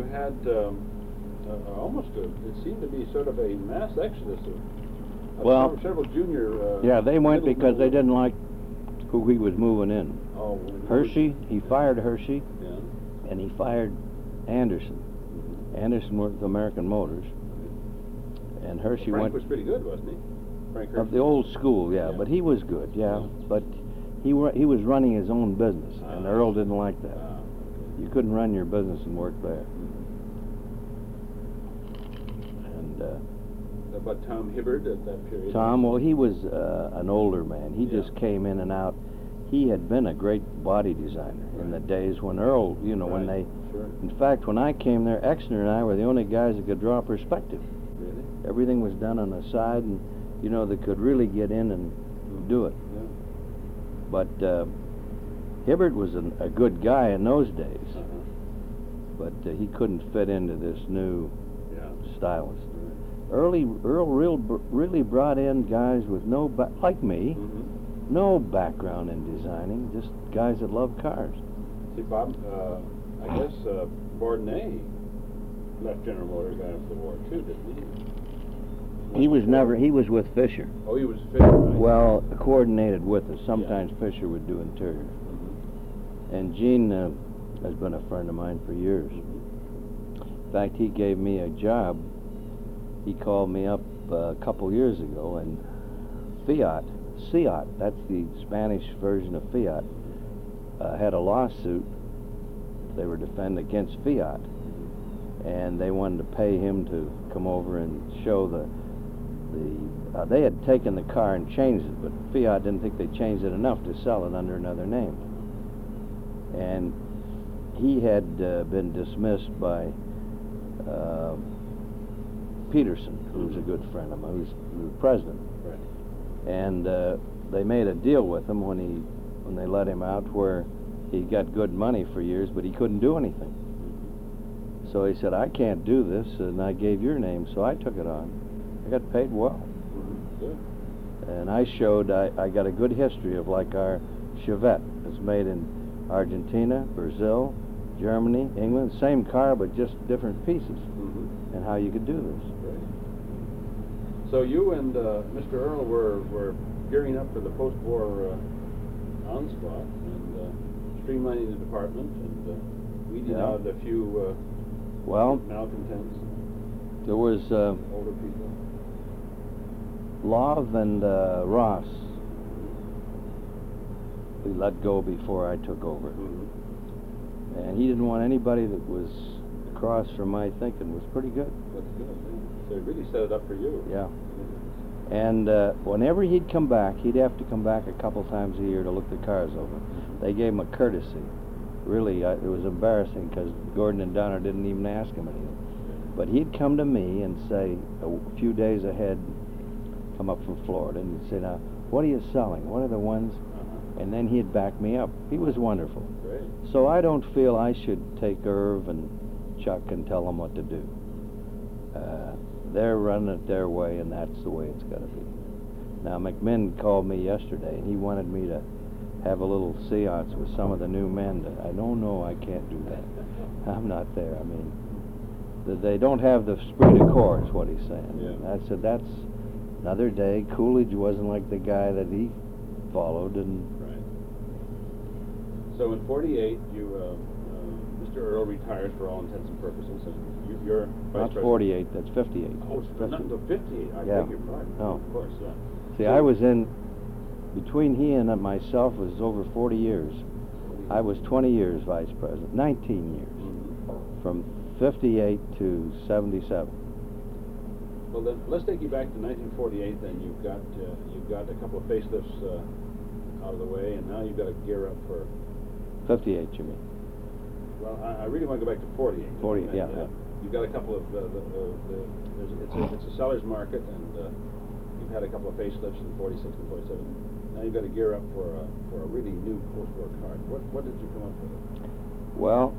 almost it seemed to be sort of a mass exodus of several junior. Yeah, they went because they didn't like who he was moving in. Oh, Hershey, he fired Hershey. Yeah. And he fired Anderson. Anderson worked with American Motors. And Hershey Frank was pretty good, wasn't he? Frank Hershey. Of the old school, yeah. But he was good, yeah. But he was running his own business, and Earl didn't like that. You couldn't run your business and work there. And about Tom Hibbard at that period? Tom, well, he was an older man. He just came in and out. he had been a great body designer in the days when Earl, you know, when they, Sure. in fact, when I came there, Exner and I were the only guys that could draw perspective. Really? Everything was done on the side, and, you know, that could really get in and do it. Yeah. But Hibbert was a good guy in those days, Uh-huh. but he couldn't fit into this new Yeah. stylist. Right. Earl really brought in guys with like me, Mm-hmm. no background in designing, just guys that love cars. See, Bob, I guess Bourdonnais left General Motors after the war too, didn't he? He was with Fisher. Oh, he was Fisher, right? Well, coordinated with us. Sometimes Fisher would do interior. Mhm. And Gene has been a friend of mine for years. In fact, he gave me a job. He called me up a couple years ago, and Fiat, that's the Spanish version of Fiat, had a lawsuit. They were defending against Fiat, and they wanted to pay him to come over and show they had taken the car and changed it, but Fiat didn't think they changed it enough to sell it under another name. And he had been dismissed by Peterson, who was a good friend of mine, who's the president. Right. And they made a deal with him when they let him out, where he got good money for years, but he couldn't do anything. So he said, I can't do this, and I gave your name, so I took it on. I got paid well. Mhm. Good. And I showed, I got a good history of, like, our Chevette. It's made in Argentina, Brazil, Germany, England, same car, but just different pieces, Mhm. and how you could do this. Great. So you and Mr. Earl were gearing up for the post-war onslaught and streamlining the department and weeding Yeah. out a few Well, malcontents, there was older people. Love and Ross. We let go before I took over. Mhm. And he didn't want anybody that was across from my thinking. Was pretty good. That's good. Yeah. So it really set it up for you. Yeah. And whenever he'd come back, he'd have to come back a couple times a year to look the cars over. They gave him a courtesy. Really, it was embarrassing because Gordon and Donner didn't even ask him anything. But he'd come to me and say, a few days ahead, come up from Florida, and he'd say, now, what are you selling? What are the ones? Uh-huh. And then he'd back me up. He was wonderful. Great. So I don't feel I should take Irv and Chuck and tell them what to do. They're running it their way, and that's the way it's got to be. Now, McMinn called me yesterday, and he wanted me to have a little seance with some of the new men. I don't know, I can't do that. I'm not there. I mean, they don't have the esprit de corps, is what he's saying. Yeah. I said, that's another day. Coolidge wasn't like the guy that he followed, and Right. So in '48, Mr. Earl retires for all intents and purposes, and you're vice not president. 48, that's 58. Oh, it's not until 58. I Yeah. beg your pardon. No. Of course, yeah. See, So- I was in, between he and myself was over 40 years. I was 20 years vice president, 19 years, Mhm. from 58 to 77. Well, then let's take you back to 1948. Then you've got a couple of facelifts out of the way, and now you've got to gear up for. 58, you mean? Well, I really want to go back to 48. 40, And, yeah. You've got a couple of it's a seller's market, and you've had a couple of facelifts in 46 and 47. Now you've got to gear up for a really new post-war car. What did you come up with? Well,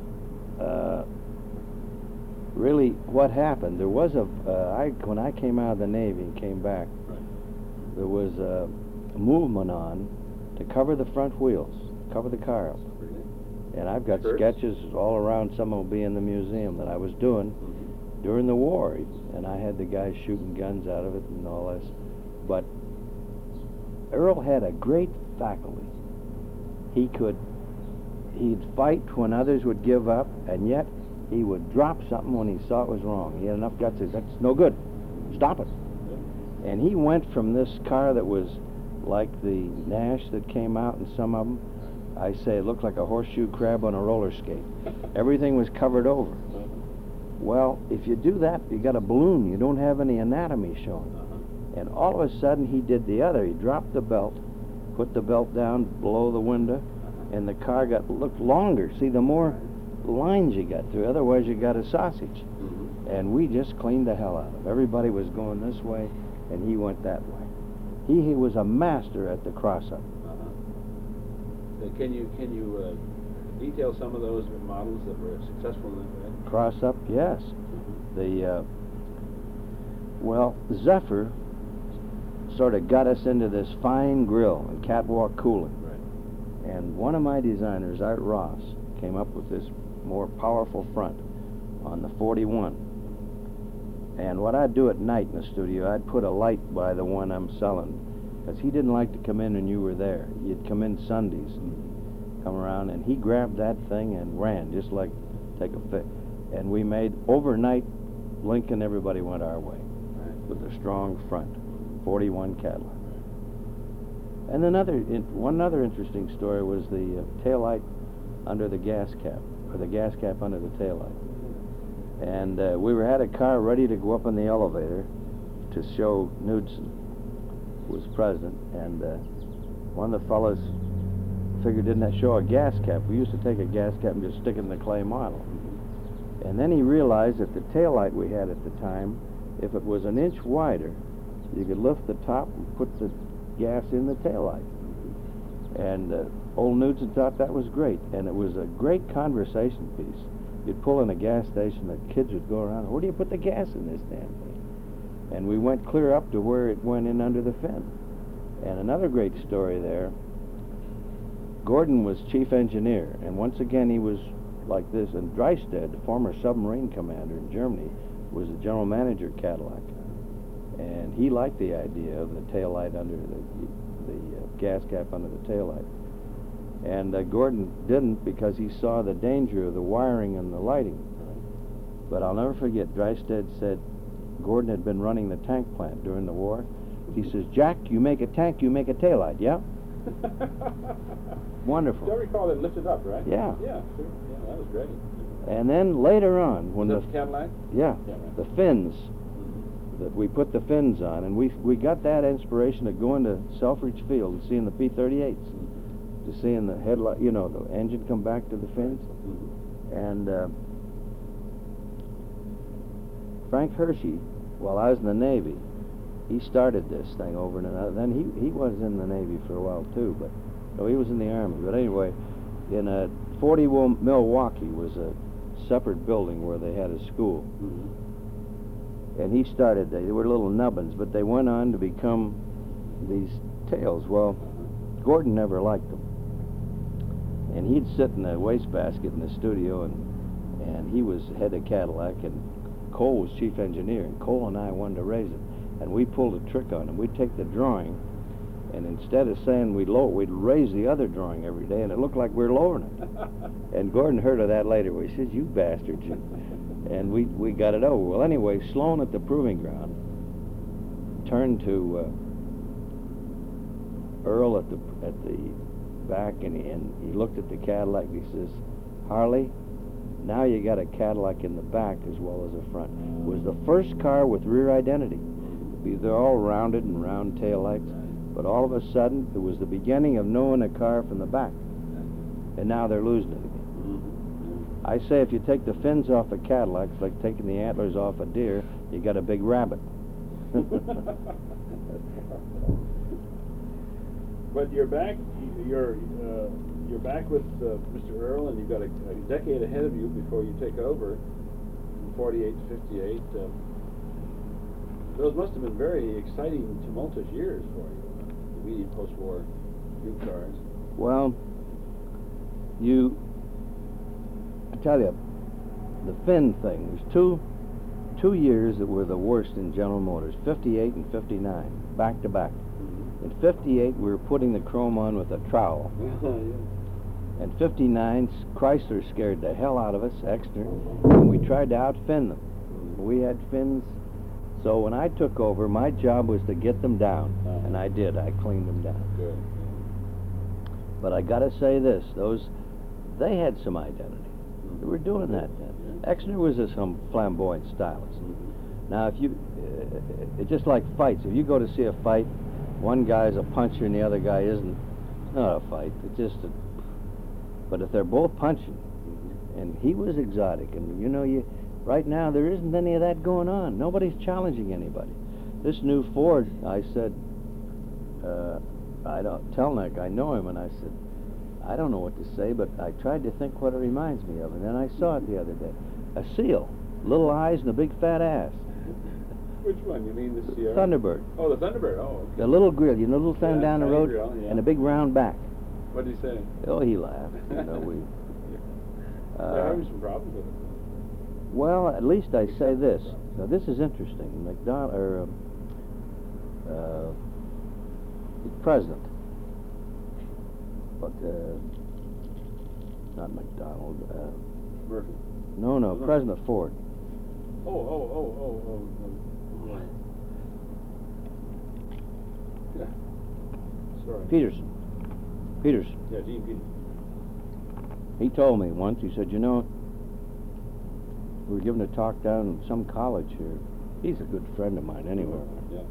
really, what happened? There was when I came out of the Navy and came back, Right. there was a movement on to cover the front wheels, cover the car up. Really? And I've got Skirts? sketches all around. Some will be in the museum that I was doing Mm-hmm. during the war, and I had the guys shooting guns out of it and all this. But Earl had a great faculty. He'd fight when others would give up, and yet he would drop something when he saw it was wrong. He had enough guts to say, that's no good, stop it. Yeah. And he went from this car that was like the Nash that came out in some of them. I say it looked like a horseshoe crab on a roller skate. Everything was covered over. Uh-huh. Well, if you do that, you got a balloon. You don't have any anatomy showing. Uh-huh. And all of a sudden, he did the other. He dropped the belt, put the belt down below the window, and the car looked longer. See, the more lines you got through, otherwise you got a sausage. Mm-hmm. And we just cleaned the hell out of him. Everybody was going this way, and he went that way. He was a master at the cross-up. Can you detail some of those models that were successful in that way? Cross-up, yes. Well, Zephyr sort of got us into this fine grill and catwalk cooling. Right. And one of my designers, Art Ross, came up with this more powerful front on the 41. And what I'd do at night in the studio, I'd put a light by the one I'm selling, because he didn't like to come in when you were there. You'd come in Sundays and come around, and he grabbed that thing and ran, just like take a fit. And we made overnight, Lincoln, everybody went our way with a strong front, 41 Cadillac. And one other interesting story was the taillight under the gas cap, or the gas cap under the taillight. And we had a car ready to go up in the elevator to show Knudsen was president, and one of the fellows figured, didn't that show a gas cap? We used to take a gas cap and just stick it in the clay model. And then he realized that the taillight we had at the time, if it was an inch wider, you could lift the top and put the gas in the taillight. And old Knudsen thought that was great, and it was a great conversation piece. You'd pull in a gas station, the kids would go around, where do you put the gas in this damn thing? And we went clear up to where it went in under the fin. And another great story there, Gordon was chief engineer, and once again he was like this, and Dreisted, the former submarine commander in Germany, was the general manager of Cadillac. And he liked the idea of the taillight under the gas cap under the taillight. And Gordon didn't, because he saw the danger of the wiring and the lighting. But I'll never forget, Dreisted said Gordon had been running the tank plant during the war. He says, Jack, you make a tank, you make a taillight, yeah? Wonderful. Do you recall it lifted up, right? Yeah. Yeah, sure. Yeah, that was great. And then later on, when the Cadillac? Yeah, Yeah, right. the fins, that we put the fins on, and we got that inspiration of going to Selfridge Field and seeing the P-38s, to seeing the headlight, you know, the engine come back to the fins. And Frank Hershey, while I was in the Navy, he started this thing over and another. Then he was in the Navy for a while too, but no, he was in the Army. But anyway, in 41 Milwaukee was a separate building where they had a school. And he started, they were little nubbins, but they went on to become these tails. Well, Gordon never liked them. And he'd sit in a wastebasket in the studio, and he was head of Cadillac, and Cole was chief engineer, and Cole and I wanted to raise it. And we pulled a trick on him. We'd take the drawing, and instead of saying we'd lower it, we'd raise the other drawing every day, and it looked like we were lowering it. And Gordon heard of that later. He says, you bastards. And we got it over. Well, anyway, Sloan at the Proving Ground turned to Earl at the back, and he looked at the Cadillac, and he says, Harley, now you got a Cadillac in the back as well as the front. It was the first car with rear identity. They're all rounded and round tail lights, but all of a sudden, it was the beginning of knowing a car from the back. And now they're losing it again. I say if you take the fins off a Cadillac, it's like taking the antlers off a deer, you got a big rabbit. But you're back with Mr. Earl, and you've got a decade ahead of you before you take over, from 48 to 58. Those must have been very exciting, tumultuous years for you, the immediate post-war new cars. Well, I tell you, the fin thing, there's two years that were the worst in General Motors, 58 and 59, back to back. In 58, we were putting the chrome on with a trowel. And 59, Chrysler scared the hell out of us, Exner, and we tried to outfin them. We had fins. So when I took over, my job was to get them down, and I did. I cleaned them down. Good. But I got to say this, they had some identity. They were doing that then. Exner was some flamboyant stylist. Now, if you, it's just like fights. If you go to see a fight, one guy's a puncher and the other guy isn't, not a fight. It's just a. But if they're both punching, and he was exotic, and you know, right now there isn't any of that going on. Nobody's challenging anybody. This new Ford, I said, I don't, Telnick, I know him, and I said, I don't know what to say, but I tried to think what it reminds me of, and then I saw it the other day. A seal, little eyes and a big fat ass. Which one? You mean the Sierra? Thunderbird. Oh, the Thunderbird. Oh, okay. The little grill, you know, little thing Yeah, down the tiny road, grill, yeah. and a big round back. What did he say? Oh, he laughed. You know, we. They're having some problems with it. Well, at least I say this. Now, this is interesting. McDonald, or the president, but not McDonald. Murphy. No, President Ford. Oh. Yeah. Sorry. Peterson. Yeah, Gene Peterson. He told me once. He said, you know, we were giving a talk down in some college here. He's a good friend of mine, anyway. Yeah.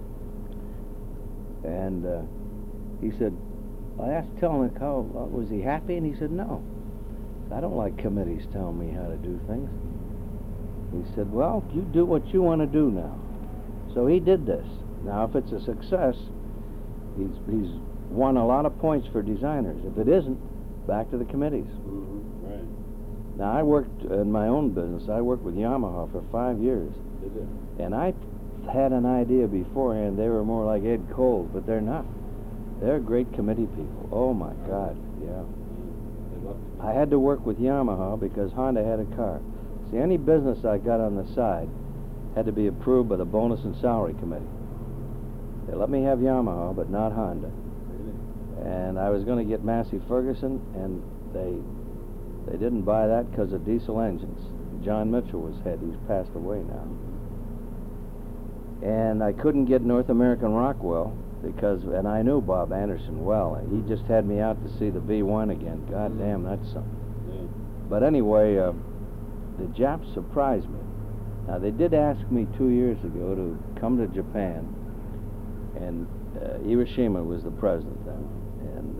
And he said, I asked Telnick how was he happy, and he said, no. I don't like committees telling me how to do things. He said, well, you do what you want to do now. So he did this. Now, if it's a success, he's won a lot of points for designers. If it isn't, back to the committees. Mm-hmm. Right. Now, I worked in my own business. I worked with Yamaha for 5 years. Did you? And I had an idea beforehand they were more like Ed Cole, but they're not. They're great committee people. Oh, my God, yeah. I had to work with Yamaha because Honda had a car. See, any business I got on the side had to be approved by the bonus and salary committee. They let me have Yamaha, but not Honda. And I was going to get Massey Ferguson, and they didn't buy that because of diesel engines. John Mitchell was head. He's passed away now. And I couldn't get North American Rockwell because, and I knew Bob Anderson well. He just had me out to see the V1 again. God damn, that's something. Yeah. But anyway, the Japs surprised me. Now, they did ask me 2 years ago to come to Japan, and Hiroshima was the president then, and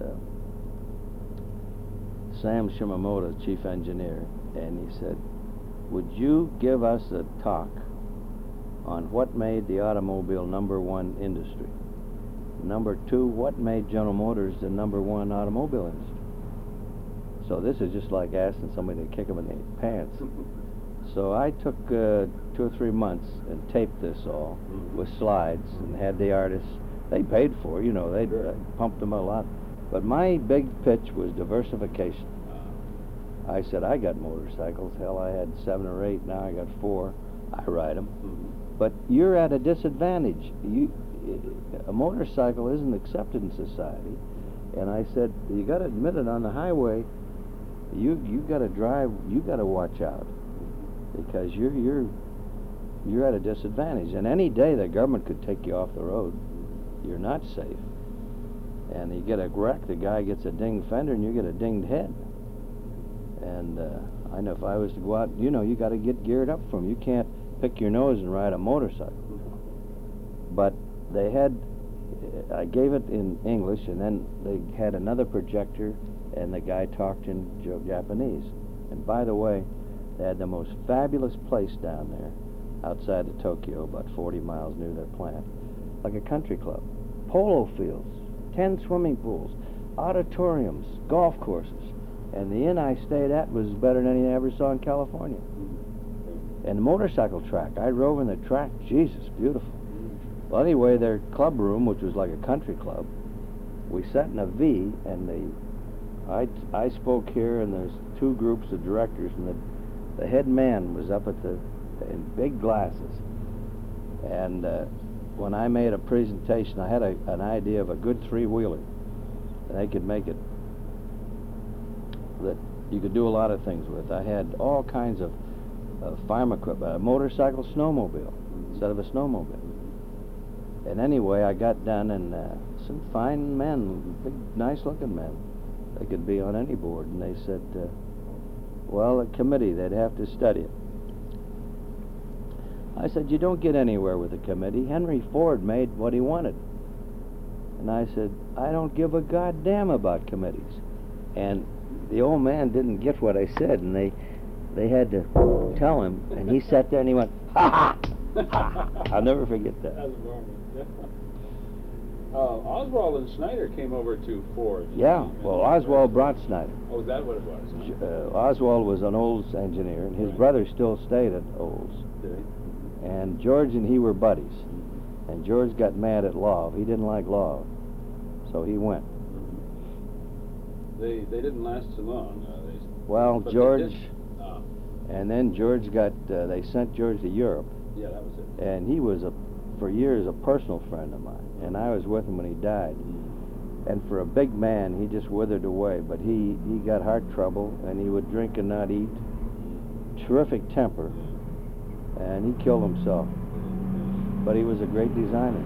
Sam Shimamoto, chief engineer, and he said, would you give us a talk on what made the automobile #1 industry? #2, what made General Motors the #1 automobile industry? So this is just like asking somebody to kick them in the pants. So I took 2 or 3 months and taped this all with slides and had the artists. They paid for it, you know, they pumped them a lot. But my big pitch was diversification. I said, I got motorcycles. Hell, I had 7 or 8. Now I got 4. I ride them. But you're at a disadvantage. A motorcycle isn't accepted in society. And I said, you got to admit it, on the highway, you got to drive, you got to watch out, because you're at a disadvantage. And any day the government could take you off the road. You're not safe. And you get a wreck, the guy gets a dinged fender, and you get a dinged head. And I know if I was to go out, you know, you got to get geared up for them. You can't pick your nose and ride a motorcycle. But they had, I gave it in English, and then they had another projector, and the guy talked in Japanese. And by the way, they had the most fabulous place down there, outside of Tokyo, about 40 miles near their plant, like a country club. Polo fields, 10 swimming pools, auditoriums, golf courses. And the inn I stayed at was better than any I ever saw in California. And the motorcycle track, I drove in the track, Jesus, beautiful. Well, anyway, their club room, which was like a country club, we sat in a V, and I spoke here, and there's 2 groups of directors, and the head man was up at in big glasses. And when I made a presentation, I had an idea of a good 3-wheeler, and they could make it that you could do a lot of things with. I had all kinds of farm equipment, a motorcycle snowmobile instead of a snowmobile. And anyway, I got done, and some fine men, big, nice-looking men, they could be on any board, and they said, well, a committee, they'd have to study it. I said, you don't get anywhere with a committee. Henry Ford made what he wanted. And I said, I don't give a goddamn about committees. And the old man didn't get what I said, and they had to tell him, and he sat there and he went, ha ha! I'll never forget that. That's marvelous. Yeah. Oswald and Snyder came over to Ford. Yeah, well, Oswald brought Snyder. Oh, is that what it was? Oswald was an Olds engineer, and his Right. brother still stayed at Olds. Did he? And George and he were buddies. And George got mad at Love. He didn't like Love. So he went. They didn't last too long. Well, but they George, did. and then George got, they sent George to Europe. Yeah, that was it. And he was, for years, a personal friend of mine. And I was with him when he died. And for a big man, he just withered away. But he got heart trouble, and he would drink and not eat. Terrific temper. And he killed himself. But he was a great designer.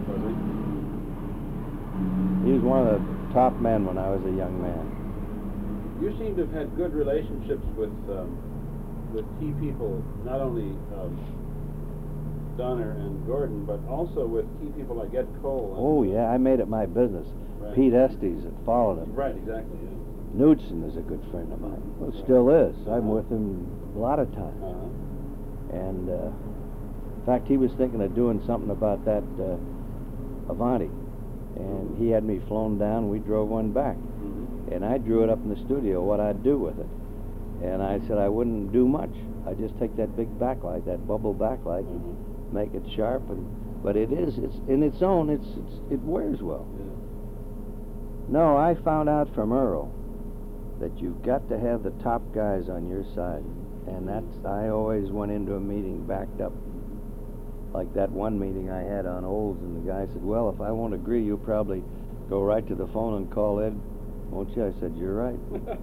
He was one of the top men when I was a young man. You seem to have had good relationships with key people, not only Donner and Gordon, but also with key people like Ed Cole. Oh, yeah, I made it my business. Right. Pete Estes had followed him. Right, exactly. Yeah. Knudsen is a good friend of mine. Well, still is. I'm with him a lot of times. And, in fact, he was thinking of doing something about that Avanti. And he had me flown down, we drove one back. And I drew it up in the studio, what I'd do with it. And I said I wouldn't do much. I'd just take that big backlight, that bubble backlight, and make it sharp. But it's in its own, it wears well. No, I found out from Earl that you've got to have the top guys on your side. And I always went into a meeting backed up. Like that one meeting I had on Olds, and the guy said, well, if I won't agree, you'll probably go right to the phone and call Ed, won't you? I said, you're right.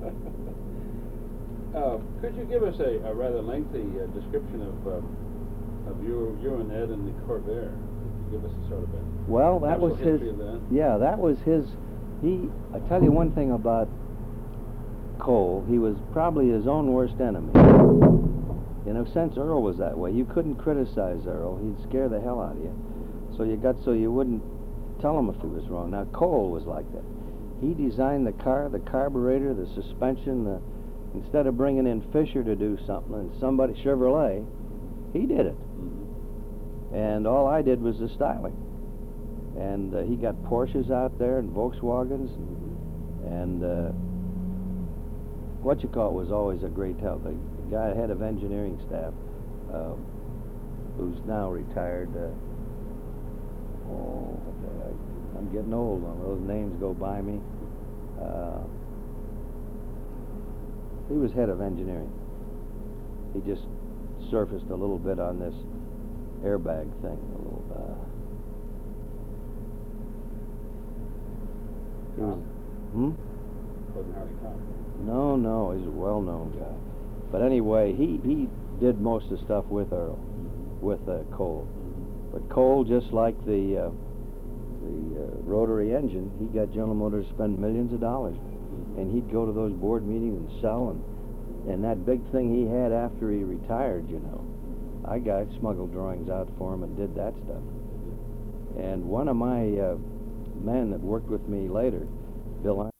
Could you give us a rather lengthy description of you and Ed and the Corvair? Could you give us a sort of a well, that was his. history of that? Yeah, that was his. I tell you one thing about Cole. He was probably his own worst enemy. In a sense, Earl was that way. You couldn't criticize Earl. He'd scare the hell out of you. So you wouldn't tell him if he was wrong. Now, Cole was like that. He designed the car, the carburetor, the suspension. Instead of bringing in Fisher to do something and somebody, Chevrolet, he did it. And all I did was the styling. And he got Porsches out there and Volkswagens. And was always a great help. The guy, head of engineering staff, who's now retired. I'm getting old. Those names go by me. He was head of engineering. He just surfaced a little bit on this airbag thing. He was, Wasn't Harry Cox. No, he's a well-known guy. But anyway, he did most of the stuff with Earl, with Cole. But Cole, just like the rotary engine, he got General Motors to spend millions of dollars. And he'd go to those board meetings and sell, and that big thing he had after he retired, I smuggled drawings out for him and did that stuff. And one of my men that worked with me later, Bill